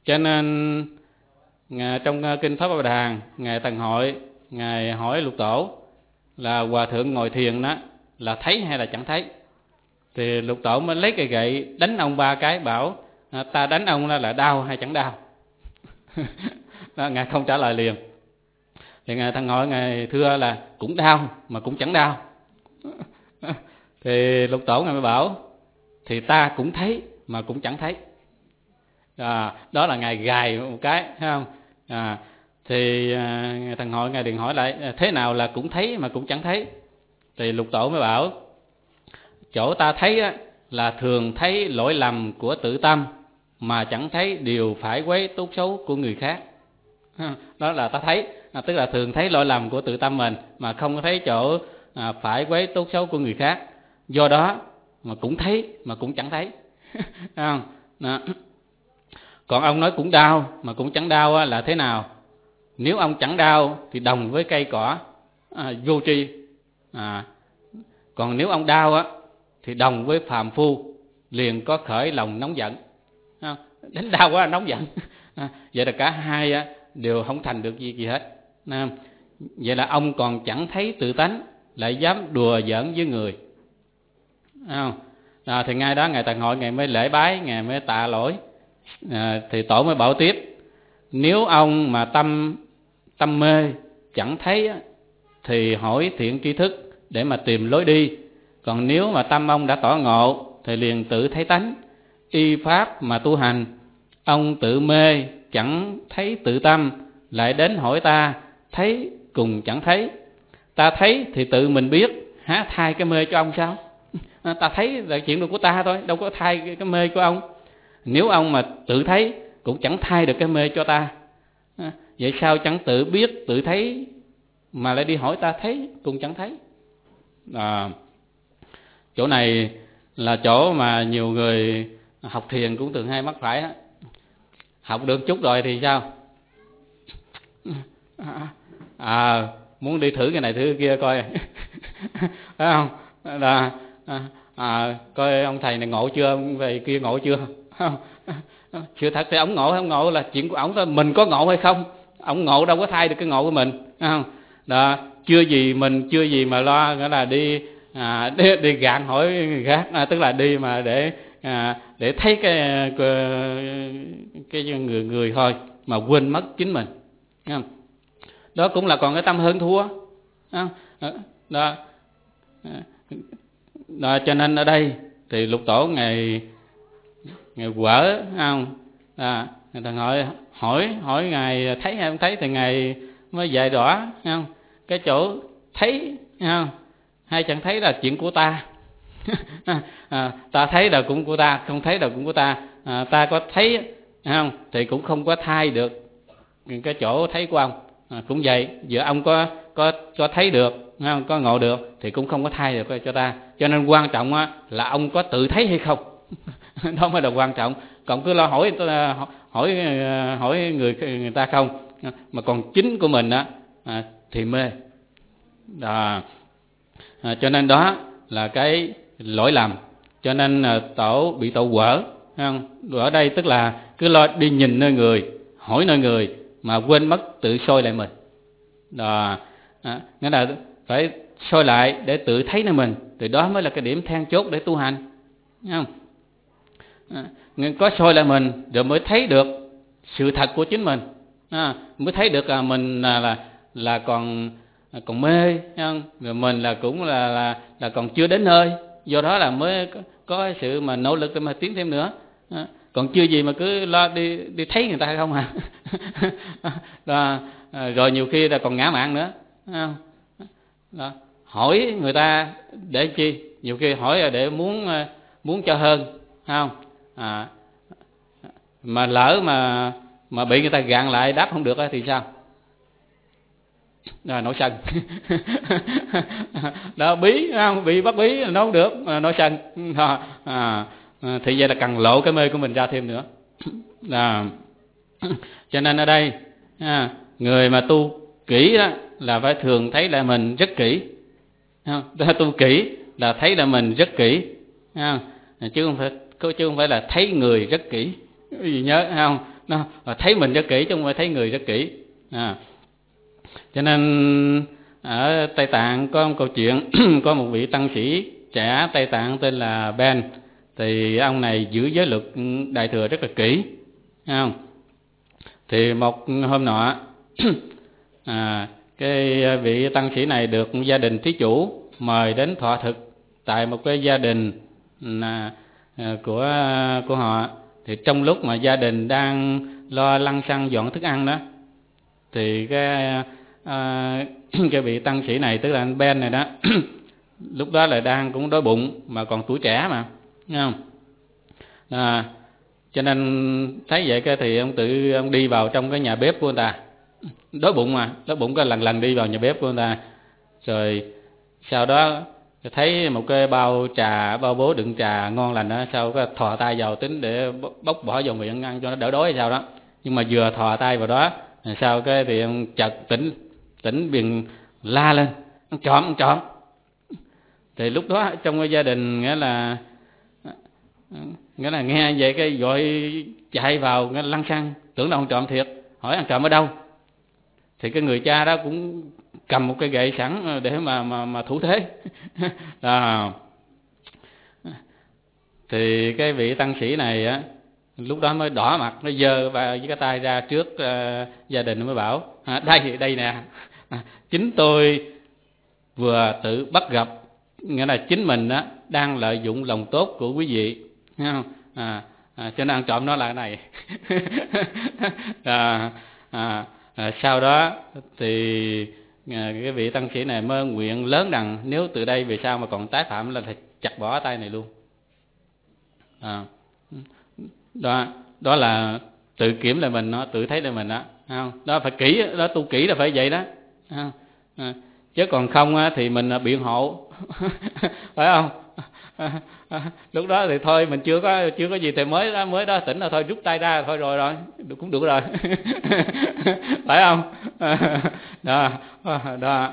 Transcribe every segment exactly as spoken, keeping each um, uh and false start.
Cho nên trong kinh Pháp Bà Đàn, ngài Tần Hội ngài hỏi Lục Tổ là hòa thượng ngồi thiền đó là thấy hay là chẳng thấy. Thì Lục Tổ mới lấy cây gậy đánh ông ba cái, bảo ta đánh ông là, là đau hay chẳng đau. Đó, ngài không trả lời liền. Thì ngài Tần Hội ngài thưa là cũng đau mà cũng chẳng đau. Thì Lục Tổ ngài mới bảo thì ta cũng thấy mà cũng chẳng thấy. À, đó là ngài gài một cái, thấy không? À, thì à, ngài Tần Hội ngài liền hỏi lại thế nào là cũng thấy mà cũng chẳng thấy. Thì Lục Tổ mới bảo chỗ ta thấy á, là thường thấy lỗi lầm của tự tâm mà chẳng thấy điều phải quấy tốt xấu của người khác. Đó là ta thấy, à, tức là thường thấy lỗi lầm của tự tâm mình mà không có thấy chỗ à, phải quấy tốt xấu của người khác. Do đó mà cũng thấy mà cũng chẳng thấy. Không? Đó. Còn ông nói cũng đau mà cũng chẳng đau á, là thế nào? Nếu ông chẳng đau thì đồng với cây cỏ à, vô tri. À, còn nếu ông đau á thì đồng với phàm phu, liền có khởi lòng nóng giận. À, đến đau quá nóng giận. À, vậy là cả hai á, đều không thành được gì, gì hết. À, vậy là ông còn chẳng thấy tự tánh, lại dám đùa giỡn với người. À, à, thì ngay đó ngài Tần Hội ngài mới lễ bái, ngài mới tạ lỗi. À, thì Tổ mới bảo tiếp, nếu ông mà tâm tâm mê chẳng thấy á, thì hỏi thiện tri thức để mà tìm lối đi. Còn nếu mà tâm ông đã tỏ ngộ thì liền tự thấy tánh, y pháp mà tu hành. Ông tự mê chẳng thấy tự tâm, lại đến hỏi ta thấy cùng chẳng thấy. Ta thấy thì tự mình biết, há thay cái mê cho ông sao? À, ta thấy là chuyện của ta thôi, đâu có thay cái, cái mê của ông. Nếu ông mà tự thấy cũng chẳng thay được cái mê cho ta. À, vậy sao chẳng tự biết tự thấy mà lại đi hỏi ta thấy cũng chẳng thấy. À, chỗ này là chỗ mà nhiều người học thiền cũng thường hay mắc phải đó. Học được chút rồi thì sao? À, muốn đi thử cái này thử cái kia coi. Phải không? Là, à, à, coi ông thầy này ngộ chưa, ông về kia ngộ chưa. Sự thật thì ông ngộ hay không ngộ là chuyện của ông thôi. Mình có ngộ hay không, ông ngộ đâu có thay được cái ngộ của mình. Phải không? Đó, chưa gì mình chưa gì mà lo nghĩa là đi à, đi, đi gạn hỏi người khác, à, tức là đi mà để à, để thấy cái cái người người thôi mà quên mất chính mình. Không? Đó cũng là còn cái tâm hơn thua. Không? Đó. Đó, cho nên ở đây thì Lục Tổ ngày ngày quở, không? À, người ta hỏi hỏi hỏi ngài thấy hay không thấy thì ngài mới dạy rõ, không? Cái chỗ thấy, không? Hay chẳng thấy là chuyện của ta. À, ta thấy là cũng của ta, không thấy là cũng của ta. À, ta có thấy, không? Thì cũng không có thay được cái chỗ thấy của ông. À, cũng vậy, giờ ông có có có thấy được, không? Có ngộ được thì cũng không có thay được cho ta. Cho nên quan trọng á, là ông có tự thấy hay không. Đó mới là quan trọng. Còn cứ lo hỏi hỏi hỏi người người ta không, mà còn chính của mình á à, thì mê. Đó. À, cho nên đó là cái lỗi lầm. Cho nên à, tổ bị tổ quở, không? Ở đây tức là cứ lo đi nhìn nơi người, hỏi nơi người mà quên mất tự soi lại mình. Đó. À, nghĩa là phải soi lại để tự thấy nơi mình, thì đó mới là cái điểm then chốt để tu hành. Không? À, có soi lại mình rồi mới thấy được sự thật của chính mình. À, mới thấy được à, mình là, là là còn còn mê, không? Rồi mình là cũng là là là còn chưa đến nơi, do đó là mới có, có sự mà nỗ lực để mà tiến thêm nữa. À, còn chưa gì mà cứ lo đi đi thấy người ta không à. Đó, à, rồi nhiều khi là còn ngã mạn nữa. Không? Đó, hỏi người ta để chi? Nhiều khi hỏi là để muốn muốn cho hơn, không? À, mà lỡ mà mà bị người ta gạn lại đáp không được thì sao? Rồi nổi sân. Đó, bí không? Bị bắt bí nó không được, nổi sân. À, thì vậy là càng lộ cái mê của mình ra thêm nữa. À, cho nên ở đây à, người mà tu kỹ đó là phải thường thấy là mình rất kỹ. Không? Tu kỹ là thấy là mình rất kỹ, không? Chứ không phải chứ không phải là thấy người rất kỹ. Gì nhớ không? nó thấy mình rất kỹ chứ không phải thấy người rất kỹ. À. Cho nên ở Tây Tạng có một câu chuyện có một vị tăng sĩ trẻ Tây Tạng tên là Ben, thì ông này giữ giới luật Đại Thừa rất là kỹ, thấy không? Thì một hôm nọ à, cái vị tăng sĩ này được gia đình thí chủ mời đến thọ thực tại một cái gia đình à, của của họ. Thì trong lúc mà gia đình đang lo lăng xăng dọn thức ăn đó, thì cái à, cái vị tăng sĩ này, tức là anh Ben này đó lúc đó là đang cũng đói bụng, mà còn tuổi trẻ mà, thấy không? À, cho nên thấy vậy cái thì ông tự ông đi vào trong cái nhà bếp của người ta, đói bụng mà đói bụng cái lần lần đi vào nhà bếp của người ta, rồi sau đó thấy một cái bao trà, bao bố đựng trà ngon lành đó, sau cái thò tay vào tính để bốc bỏ vào miệng ăn cho nó đỡ đói hay sao đó. Nhưng mà vừa thò tay vào đó, sau cái thì ông chợt tỉnh tỉnh liền la lên, ông trộm ông trộm. Thì lúc đó trong cái gia đình nghĩa là nghĩa là nghe vậy cái gọi chạy vào cái lăng xăng, tưởng là ông trộm thiệt, hỏi ăn trộm ở đâu. Thì cái người cha đó cũng cầm một cái gậy sẵn để mà mà mà thủ thế. À, thì cái vị tăng sĩ này á lúc đó mới đỏ mặt, nó giơ với cái tay ra trước uh, gia đình, mới bảo à, đây đây nè, à, chính tôi vừa tự bắt gặp, nghĩa là chính mình á đang lợi dụng lòng tốt của quý vị, thấy không? À, à, cho nên ăn trộm nó là cái này. à, à, à, sau đó thì à, cái vị tăng sĩ này mới nguyện lớn rằng nếu từ đây về sau mà còn tái phạm là phải chặt bỏ tay này luôn. À, đó đó là tự kiểm lại mình, nó tự thấy lại mình đó, không? Đó phải kỹ, đó tu kỹ là phải vậy đó, không? À, chứ còn không á, thì mình biện hộ. Phải không? À, à, lúc đó thì thôi mình chưa có chưa có gì thì mới đó mới đó tỉnh là thôi rút tay ra thôi rồi rồi cũng được rồi. Phải không? À, đó đó.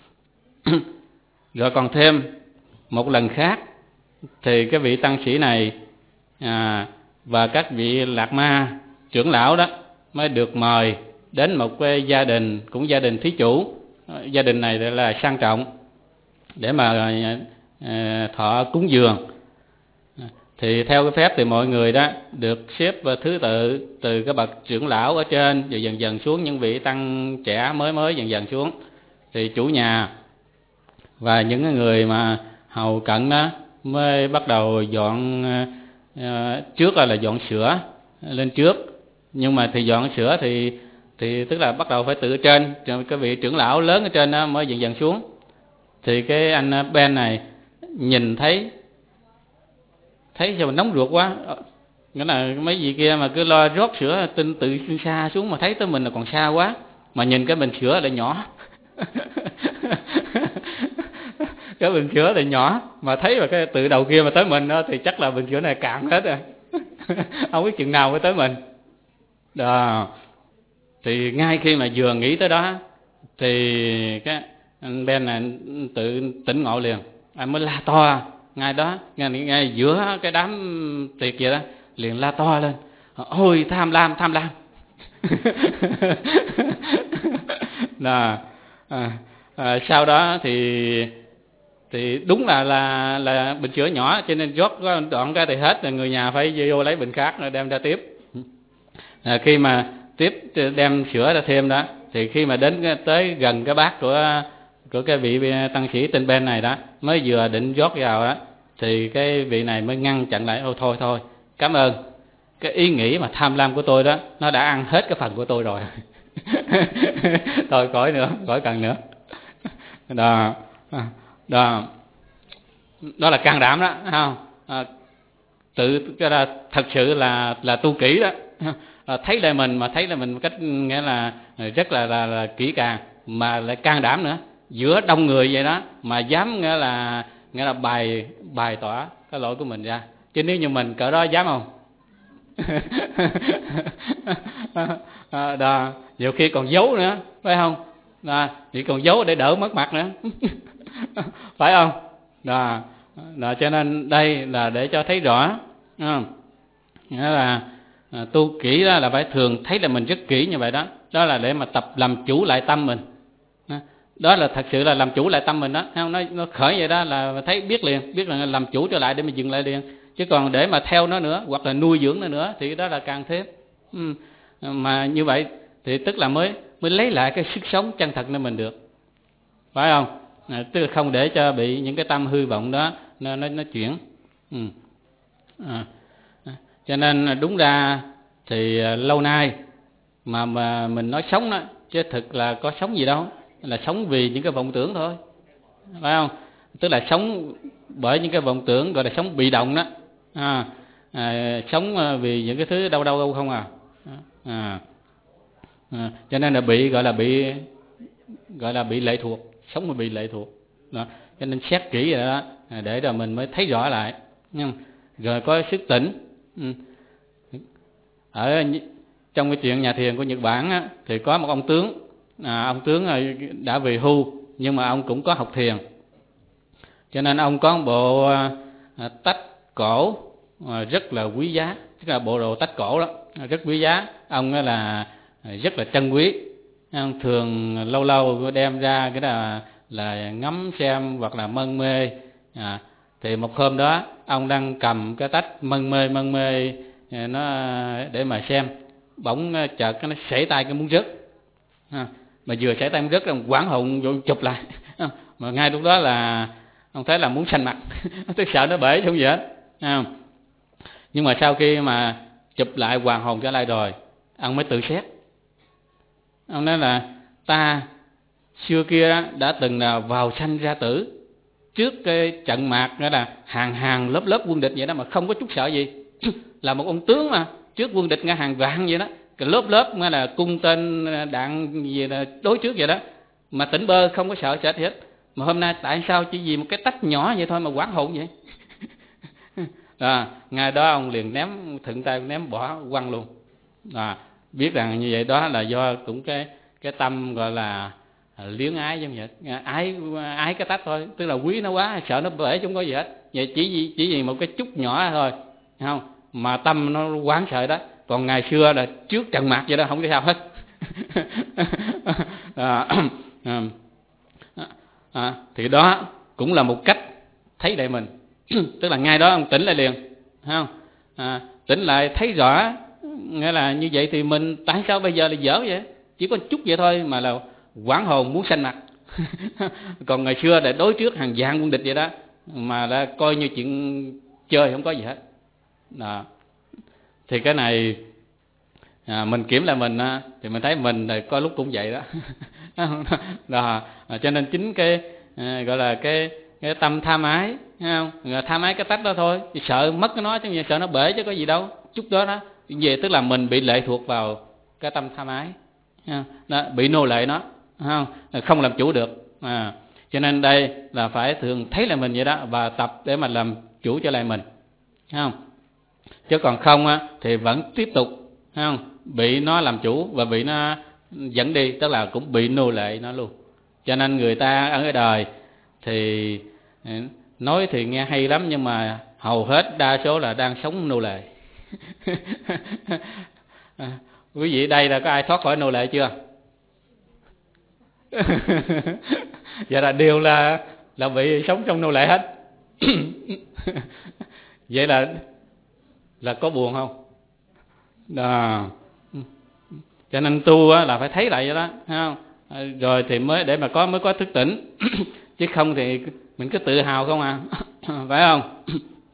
Rồi còn thêm một lần khác thì cái vị tăng sĩ này à, và các vị lạc ma trưởng lão đó mới được mời đến một cái gia đình, cũng gia đình thí chủ. Gia đình này là sang trọng để mà à, thọ cúng dường. Thì theo cái phép thì mọi người đó được xếp thứ tự từ cái bậc trưởng lão ở trên rồi dần dần xuống những vị tăng trẻ mới mới dần dần xuống. Thì chủ nhà và những người mà hầu cận đó mới bắt đầu dọn uh, trước là, là dọn sữa lên trước. Nhưng mà thì dọn sữa thì thì tức là bắt đầu phải từ trên, cái vị trưởng lão lớn ở trên đó mới dần dần xuống. Thì cái anh Ben này nhìn thấy thấy sao mà nóng ruột quá, nghĩa là mấy vị kia mà cứ lo rót sữa tinh tự xa xuống mà thấy tới mình là còn xa quá, mà nhìn cái bình sữa lại nhỏ. Cái bình sữa lại nhỏ mà thấy mà cái từ đầu kia mà tới mình đó, thì chắc là bình sữa này cạn hết rồi. Không biết chừng nào mới tới mình đó. Thì ngay khi mà vừa nghĩ tới đó thì cái anh Ben này tự tỉnh ngộ liền, anh mới la to ngay đó, ngay, ngay giữa cái đám tiệc vậy đó, liền la to lên: ôi tham lam, tham lam. Là à, à, sau đó thì thì đúng là là là bình sữa nhỏ, cho nên rót đoạn cái thì hết, rồi người nhà phải vô lấy bình khác rồi đem ra tiếp. À, khi mà tiếp đem sữa ra thêm đó, thì khi mà đến tới gần cái bát của của cái vị tăng sĩ tên Ben này đó, mới vừa định rót vào đó, thì cái vị này mới ngăn chặn lại: ô thôi thôi, cảm ơn, cái ý nghĩ mà tham lam của tôi đó nó đã ăn hết cái phần của tôi rồi. Thôi khỏi nữa, khỏi cần nữa. Đó, đó, đó là can đảm đó, không? À, tự cái là thật sự là là tu kỹ đó. À, thấy lại mình mà thấy là mình một cách nghĩa là rất là là, là kỹ càng, mà lại can đảm nữa, giữa đông người vậy đó mà dám nghĩa là nghĩa là bày bày tỏ cái lỗi của mình ra. Chứ nếu như mình cỡ đó dám không? À, đó, nhiều khi còn giấu nữa, phải không? À, chỉ còn giấu để đỡ mất mặt nữa. Phải không? Đó, đó, cho nên đây là để cho thấy rõ, nghĩa là à, tu kỹ đó là phải thường thấy là mình rất kỹ như vậy đó. Đó là để mà tập làm chủ lại tâm mình. Đó là thật sự là làm chủ lại tâm mình đó. Nó, nó khởi vậy đó là thấy biết liền, biết là làm chủ trở lại để mình dừng lại liền. Chứ còn để mà theo nó nữa hoặc là nuôi dưỡng nó nữa thì đó là càng thêm. Ừ. Mà như vậy thì tức là mới mới lấy lại cái sức sống chân thật nên mình được, phải không? À, tức là không để cho bị những cái tâm hư vọng đó nó nó, nó chuyển. Ừ. À. Cho nên đúng ra thì lâu nay mà mà mình nói sống đó, chứ thực là có sống gì đâu, là sống vì những cái vọng tưởng thôi, phải không? Tức là sống bởi những cái vọng tưởng, gọi là sống bị động đó. À, à, sống vì những cái thứ đau đau đâu không à. À, à, cho nên là bị gọi là bị gọi là bị lệ thuộc, sống mà bị lệ thuộc đó. Cho nên xét kỹ rồi đó để rồi mình mới thấy rõ lại, rồi có sức tỉnh. Ừ. Ở trong cái chuyện nhà thiền của Nhật Bản á, thì có một ông tướng, à, ông tướng đã về hưu nhưng mà ông cũng có học thiền, cho nên ông có một bộ à, tách cổ à, rất là quý giá, tức là bộ đồ tách cổ đó rất quý giá. Ông là rất là trân quý, ông thường lâu lâu đem ra cái là là ngắm xem hoặc là mân mê. À, thì một hôm đó ông đang cầm cái tách mân mê mân mê nó để mà xem, bỗng chợt cái nó sảy tay cái muốn rớt. À, mà vừa sảy tay muốn rớt là hoảng hồn vô chụp lại. À, mà ngay lúc đó là ông thấy là muốn xanh mặt, tức sợ nó bể không gì hết. À, nhưng mà sau khi mà chụp lại hoàn hồn trở lại rồi, ông mới tự xét. Ông nói là ta xưa kia đã từng là vào sanh ra tử, trước cái trận mạc nghĩa là hàng hàng lớp lớp quân địch vậy đó mà không có chút sợ gì. Là một ông tướng mà trước quân địch nga hàng vạn vậy đó, cái lớp lớp nghĩa là cung tên đạn gì là đối trước vậy đó, mà tỉnh bơ không có sợ sợ gì hết. Mà hôm nay tại sao chỉ vì một cái tách nhỏ vậy thôi mà hoảng hồn vậy? À, ngay đó ông liền ném thuận tay ném bỏ quăng luôn. À, biết rằng như vậy đó là do cũng cái cái tâm gọi là liếng ái giống vậy, ái ái cái tách thôi, tức là quý nó quá, sợ nó bể không có gì hết. Vậy chỉ vì chỉ vì một cái chút nhỏ thôi, không? Mà tâm nó quán sợ đó. Còn ngày xưa là trước trận mạc vậy đó, không có sao hết. À, à, à, thì đó cũng là một cách thấy lại mình. Tức là ngay đó ông tỉnh lại liền, không? À, tỉnh lại thấy rõ, nghĩa là như vậy thì mình tại sao bây giờ là dở vậy? Chỉ có chút vậy thôi mà là hoảng hồn muốn xanh mặt. Còn ngày xưa là đối trước hàng vạn quân địch vậy đó, mà đã coi như chuyện chơi không có gì hết. Đó. Thì cái này à, mình kiểm lại mình thì mình thấy mình thì có lúc cũng vậy đó. Đó. À, cho nên chính cái à, gọi là cái cái tâm tham ái, không? Tham ái cái tách đó thôi, sợ mất cái nó chứ, sợ nó bể chứ có gì đâu. Chút đó đó về tức là mình bị lệ thuộc vào cái tâm tham ái, đó, bị nô lệ nó, không không làm chủ được. À, cho nên đây là phải thường thấy là mình vậy đó và tập để mà làm chủ cho lại mình, không? Chứ còn không á thì vẫn tiếp tục, không, bị nó làm chủ và bị nó dẫn đi, tức là cũng bị nô lệ nó luôn. Cho nên người ta ở cái đời thì nói thì nghe hay lắm, nhưng mà hầu hết đa số là đang sống nô lệ. À, quý vị đây là có ai thoát khỏi nô lệ chưa? Vậy là đều là là bị sống trong nô lệ hết. Vậy là là có buồn không? Đó. Cho nên tu á, là phải thấy lại vậy đó, thấy không? Rồi thì mới để mà có mới có thức tỉnh. Chứ không thì mình cứ tự hào không à. Phải không?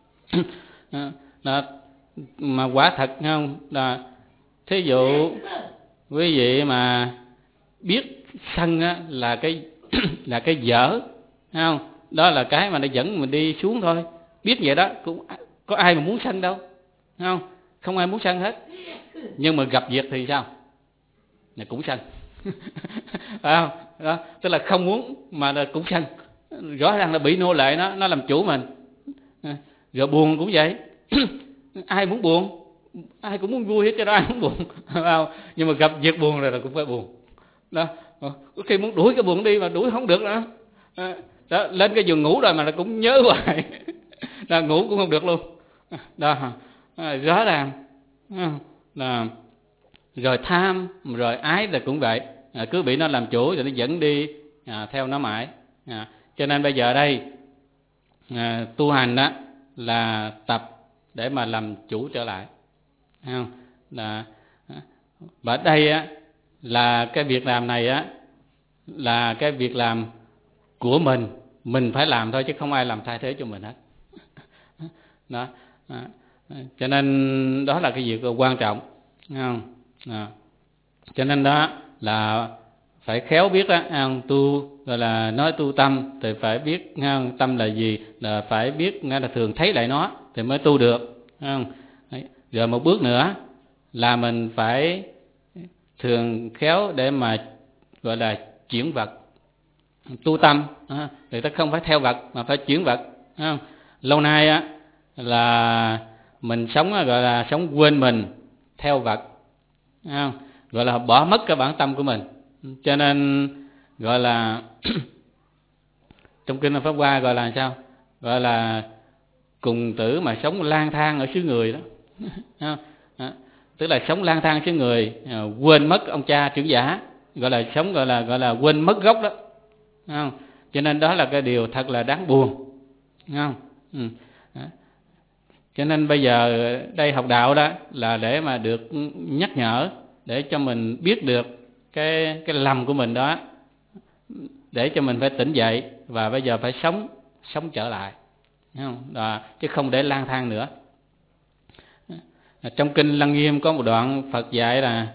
Đó. Mà quả thật không là thí dụ quý vị mà biết sân á, là cái là cái dở, không? Đó là cái mà nó dẫn mình đi xuống thôi. Biết vậy đó, cũng có ai mà muốn sân đâu, không? Không ai muốn sân hết. Nhưng mà gặp việc thì sao? Là cũng sân. Phải không? Đó, tức là không muốn mà là cũng sân. Rõ ràng là bị nô lệ nó, nó làm chủ mình. Rồi buồn cũng vậy. Ai muốn buồn? Ai cũng muốn vui hết, cho đó ai muốn buồn. Phải không? Nhưng mà gặp việc buồn rồi là cũng phải buồn. Đó, có khi muốn đuổi cái buồn đi mà đuổi không được nữa. Đó, lên cái giường ngủ rồi mà là cũng nhớ hoài. Đó, ngủ cũng không được luôn. Đó, rõ ràng. À, rồi tham, rồi ái là cũng vậy, à, cứ bị nó làm chủ rồi nó dẫn đi à, theo nó mãi. À, cho nên bây giờ đây à, tu hành đó là tập để mà làm chủ trở lại, thấy không? Là và đây á là cái việc làm này á là cái việc làm của mình, mình phải làm thôi chứ không ai làm thay thế cho mình hết. Đó, đó. Cho nên đó là cái việc quan trọng, thấy không? Đó. Cho nên đó là phải khéo biết đó, không? Tu gọi là nói tu tâm thì phải biết không? Tâm là gì, là phải biết là thường thấy lại nó thì mới tu được, không? Đấy. Rồi một bước nữa là mình phải thường khéo để mà gọi là chuyển vật. Tu tâm à, thì ta không phải theo vật mà phải chuyển vật, không? Lâu nay á là mình sống gọi là sống quên mình theo vật, không? Gọi là bỏ mất cái bản tâm của mình. Cho nên gọi là trong kinh Pháp Hoa gọi là sao? Gọi là cùng tử mà sống lang thang ở xứ người đó. Đó. Tức là sống lang thang xứ người, quên mất ông cha trưởng giả, gọi là sống gọi là gọi là quên mất gốc đó. Không? Cho nên đó là cái điều thật là đáng buồn, không? Ừ. Cho nên bây giờ đây học đạo đó là để mà được nhắc nhở, để cho mình biết được cái cái lầm của mình đó, để cho mình phải tỉnh dậy và bây giờ phải sống sống trở lại, không? Đó, chứ không để lang thang nữa. Trong kinh Lăng Nghiêm có một đoạn Phật dạy là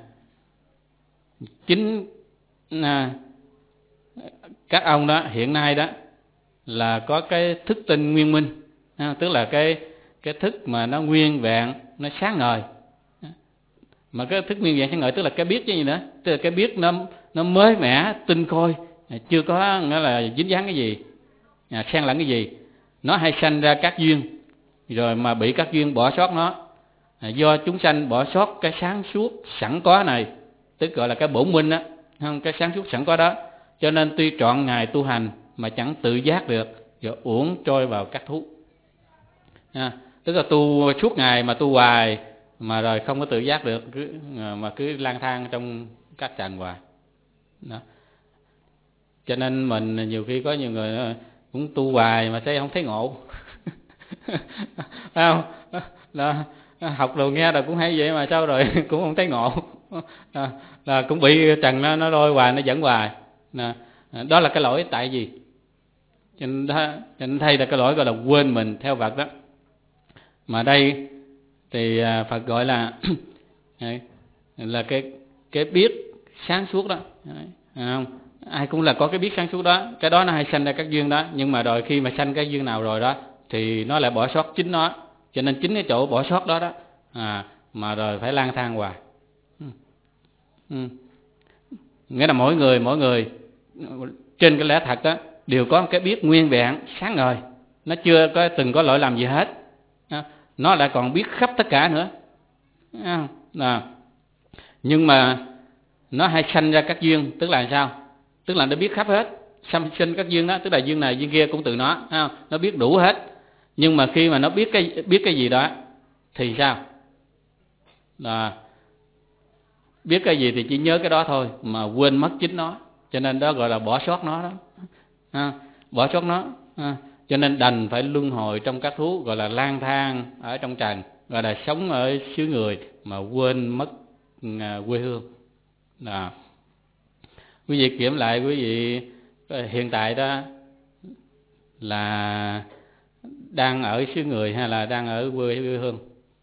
chính à, các ông đó hiện nay đó là có cái thức tinh nguyên minh, à, tức là cái cái thức mà nó nguyên vẹn, nó sáng ngời. Mà cái thức nguyên vẹn sáng ngời tức là cái biết chứ gì nữa, tức là cái biết nó nó mới mẻ, tinh khôi, chưa có nghĩa là dính dáng cái gì, à, xen lẫn cái gì. Nó hay sanh ra các duyên, rồi mà bị các duyên bỏ sót nó. À, do chúng sanh bỏ sót cái sáng suốt sẵn có này, tức gọi là cái bổn minh á, không, cái sáng suốt sẵn có đó. Cho nên tuy trọn ngày tu hành mà chẳng tự giác được, rồi uổng trôi vào các thú. À, tức là tu suốt ngày mà tu hoài mà rồi không có tự giác được, cứ, mà cứ lang thang trong các trần hoài. Đó. Cho nên mình nhiều khi có nhiều người cũng tu hoài mà thấy không thấy ngộ. Không? Đó. Học đồ nghe rồi cũng hay vậy mà sao rồi cũng không thấy ngộ. Đó. Là cũng bị trần nó nó lôi hoài, nó dẫn hoài. Đó. Đó là cái lỗi tại gì? Cho nên, đó, cho nên thay là cái lỗi gọi là quên mình theo vật đó. Mà đây thì Phật gọi là là cái cái biết sáng suốt đó. Không? Ai cũng là có cái biết sáng suốt đó, cái đó nó hay sanh ra các duyên đó, nhưng mà rồi khi mà sanh cái duyên nào rồi đó thì nó lại bỏ sót chính nó. Cho nên chính cái chỗ bỏ sót đó đó à, mà rồi phải lang thang hoài. Ừ. Ừ. Nghĩa là mỗi người mỗi người trên cái lẽ thật đó đều có một cái biết nguyên vẹn sáng ngời, nó chưa có từng có lỗi lầm gì hết, nó lại còn biết khắp tất cả nữa. À. Nhưng mà nó hay sanh ra các duyên, tức là sao? Tức là nó biết khắp hết, sanh sinh các duyên đó, tức là duyên này duyên kia cũng từ nó, nó biết đủ hết. Nhưng mà khi mà nó biết cái biết cái gì đó thì sao? Là biết cái gì thì chỉ nhớ cái đó thôi mà quên mất chính nó. Cho nên đó gọi là bỏ sót nó đó. À, bỏ sót nó. À, cho nên đành phải luân hồi trong các thú, gọi là lang thang ở trong trần, gọi là sống ở xứ người mà quên mất quê hương. À. Quý vị kiểm lại quý vị hiện tại đó là đang ở xứ người hay là đang ở quê hương?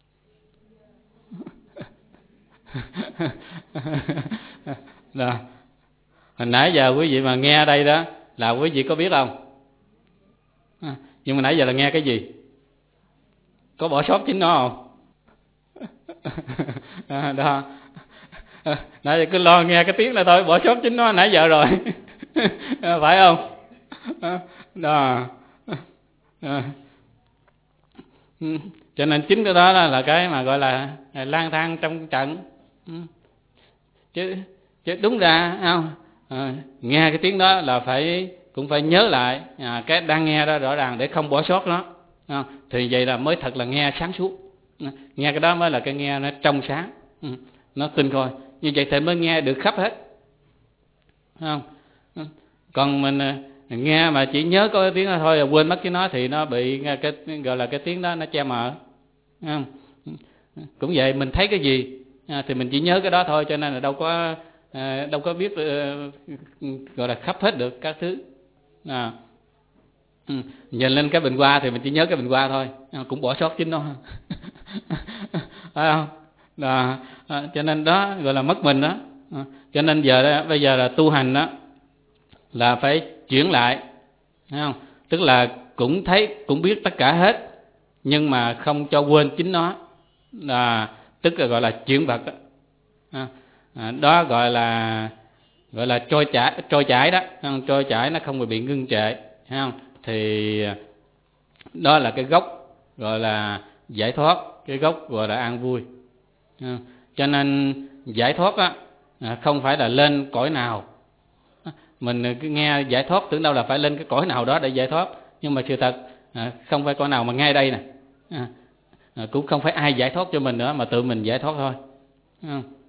Đó. Hồi nãy giờ quý vị mà nghe đây đó là quý vị có biết không? À, nhưng mà nãy giờ là nghe cái gì? Có bỏ sót chính nó không? À, đó. À, nãy giờ cứ lo nghe cái tiếng này thôi, bỏ sót chính nó nãy giờ rồi. À, phải không? À, đó. À. Cho nên chính cái đó là cái mà gọi là lang thang trong trận. Chứ, chứ đúng ra không? À, nghe cái tiếng đó là phải cũng phải nhớ lại à, cái đang nghe đó rõ ràng để không bỏ sót nó. À, thì vậy là mới thật là nghe sáng suốt. À, nghe cái đó mới là cái nghe nó trong sáng. Nó tin coi, như vậy thì mới nghe được khắp hết, không? Còn mình nghe mà chỉ nhớ có cái tiếng đó thôi, quên mất cái nó thì nó bị cái gọi là cái tiếng đó nó che mờ, không? Cũng vậy, mình thấy cái gì thì mình chỉ nhớ cái đó thôi, cho nên là đâu có đâu có biết gọi là khắp hết được các thứ. À, nhìn lên cái bình hoa thì mình chỉ nhớ cái bình hoa thôi, cũng bỏ sót chính nó. Phải không? Đó, cho nên đó gọi là mất mình đó. Cho nên giờ đó, bây giờ là tu hành đó là phải chuyển lại, thấy không? Tức là cũng thấy, cũng biết tất cả hết, nhưng mà không cho quên chính nó, là tức là gọi là chuyển vật đó. À, đó gọi là gọi là trôi chảy, trôi chảy đó, trôi chảy nó không bị ngưng trệ, thấy không? Thì đó là cái gốc gọi là giải thoát, cái gốc gọi là an vui. Cho nên giải thoát á không phải là lên cõi nào. Mình cứ nghe giải thoát tưởng đâu là phải lên cái cõi nào đó để giải thoát, nhưng mà sự thật không phải cõi nào mà ngay đây nè, cũng không phải ai giải thoát cho mình nữa, mà tự mình giải thoát thôi.